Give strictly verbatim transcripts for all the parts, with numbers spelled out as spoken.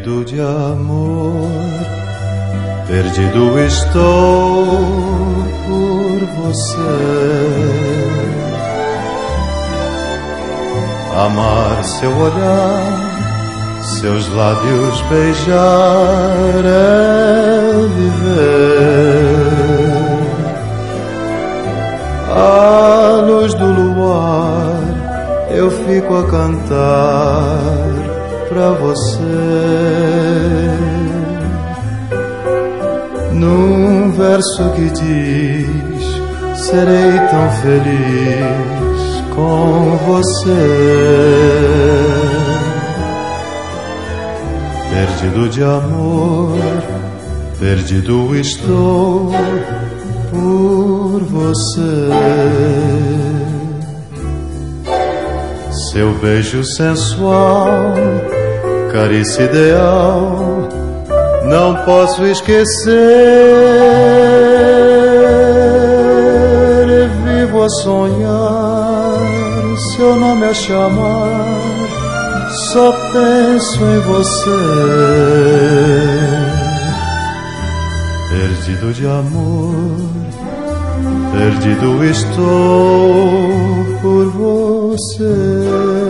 Perdido de amor, perdido estou por você. Amar seu olhar, seus lábios beijar é viver. À luz do luar eu fico a cantar pra você, num verso que diz: serei tão feliz com você. Perdido de amor, perdido estou por você. Seu beijo sensual, carícia ideal, não posso esquecer. Vivo a sonhar, seu nome a chamar, só penso em você. Perdido de amor, perdido estou por você.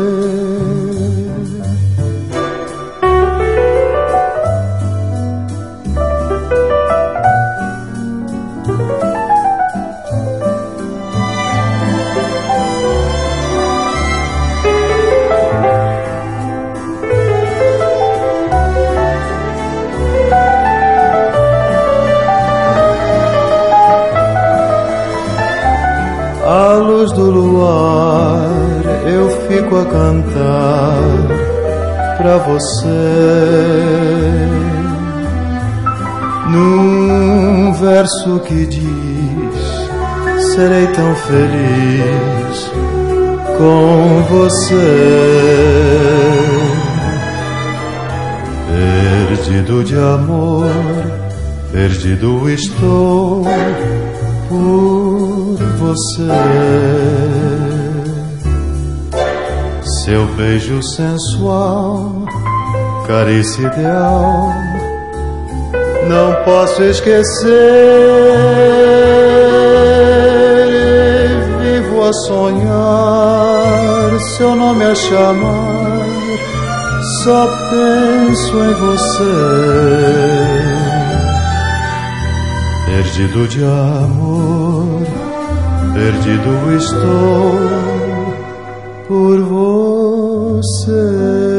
À luz do luar eu fico a cantar pra você, num verso que diz: serei tão feliz com você. Perdido de amor, perdido estou por você. Seu beijo sensual, carícia ideal, não posso esquecer. Vivo a sonhar, seu nome a chamar, só penso em você. Perdido de amor, perdido estou por você.